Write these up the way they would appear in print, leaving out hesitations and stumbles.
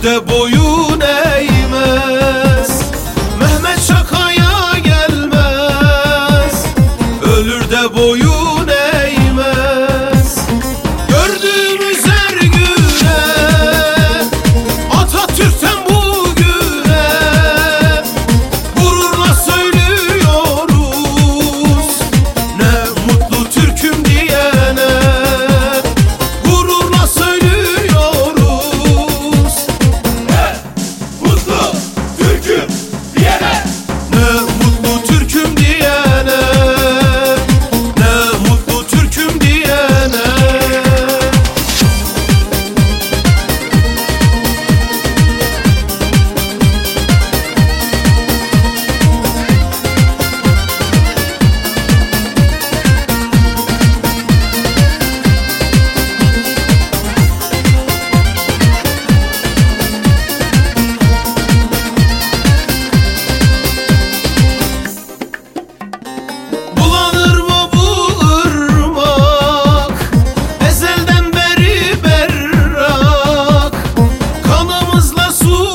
ölür de boyun eğmez. Mehmet şakaya gelmez, ölür de boyun eğmez. Gördüğümüz her güne, Atatürk'ten bugüne gururla söylüyoruz, ne mutlu Türk'üm diyene. Gururla söylüyoruz, ne mutlu Türk'üm diyene. ne mutlu Türk'üm diyene, ne mutlu Türk'üm diyene. Bulanır mı bu ırmak, ezelden beri berrak, kanımızla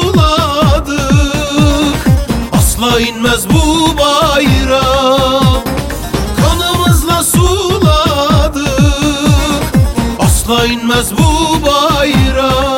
suladık, asla inmez bu bayrak. Kanımızla suladık, asla inmez bu bayrak.